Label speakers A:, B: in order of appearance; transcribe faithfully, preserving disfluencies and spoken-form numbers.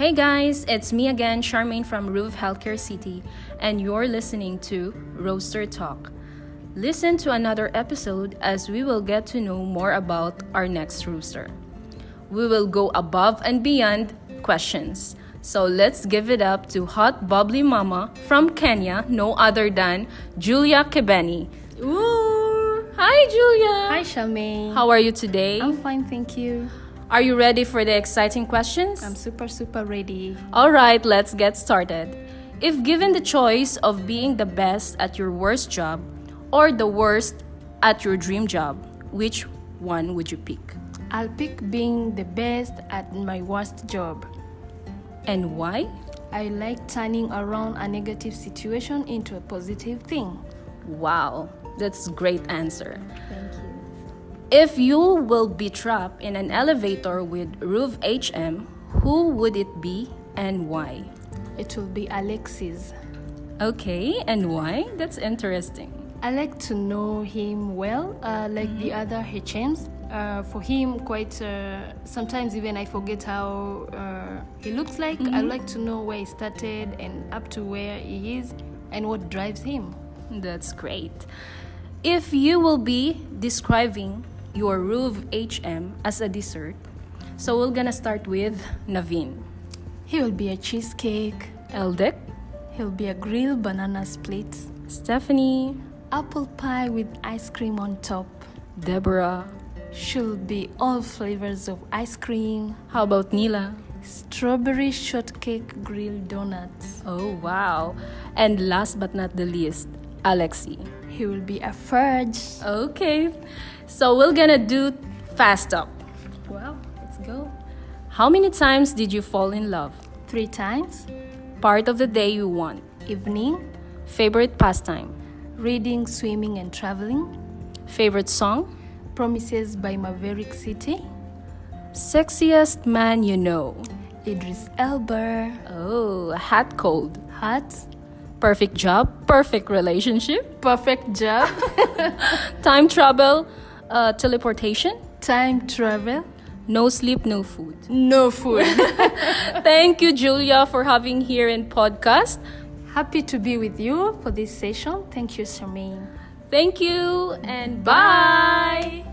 A: Hey guys, it's me again, Charmaine from Ruve Healthcare City, and you're listening to Roaster Talk. Listen to another episode as we will get to know more about our next rooster. We will go above and beyond questions. So let's give it up to hot bubbly mama from Kenya, no other than Julia Kebeni. Ooh! Hi Julia!
B: Hi Charmaine.
A: How are you today?
B: I'm fine, thank you.
A: Are you ready for the exciting questions?
B: I'm super, super ready.
A: Alright, let's get started. If given the choice of being the best at your worst job or the worst at your dream job, which one would you pick?
B: I'll pick being the best at my worst job.
A: And why?
B: I like turning around a negative situation into a positive thing.
A: Wow, that's a great answer.
B: Thank you.
A: If you will be trapped in an elevator with Ruve H M, who would it be and why?
B: It will be Alexis.
A: Okay, and why? That's interesting.
B: I like to know him well, uh, like mm-hmm. the other H Ms. Uh, for him, quite uh, sometimes even I forget how uh, he looks like. Mm-hmm. I like to know where he started and up to where he is and what drives him.
A: That's great. If you will be describing your Ruve H M as a dessert, so we're gonna start with Naveen.
B: He will be a cheesecake.
A: Eldek.
B: He'll be a grilled banana split.
A: Stephanie.
B: Apple pie with ice cream on top.
A: Deborah.
B: She'll be all flavors of ice cream.
A: How about Nila?
B: Strawberry shortcake grilled donuts.
A: Oh wow. And last but not the least, Alexi.
B: He will be a fudge.
A: Okay. So we're gonna do fast up.
B: Well, let's go.
A: How many times did you fall in love?
B: Three times.
A: Part of the day you want?
B: Evening.
A: Favorite pastime?
B: Reading, swimming, and traveling.
A: Favorite song?
B: Promises by Maverick City.
A: Sexiest man you know?
B: Idris Elba.
A: Oh, hot cold?
B: Hot.
A: Perfect job? Perfect relationship?
B: Perfect job.
A: Time travel? Uh, teleportation?
B: Time travel.
A: No sleep, no food.
B: No food.
A: Thank you, Julia, for having here in podcast.
B: Happy to be with you for this session. Thank you, Charmaine.
A: Thank you, and bye.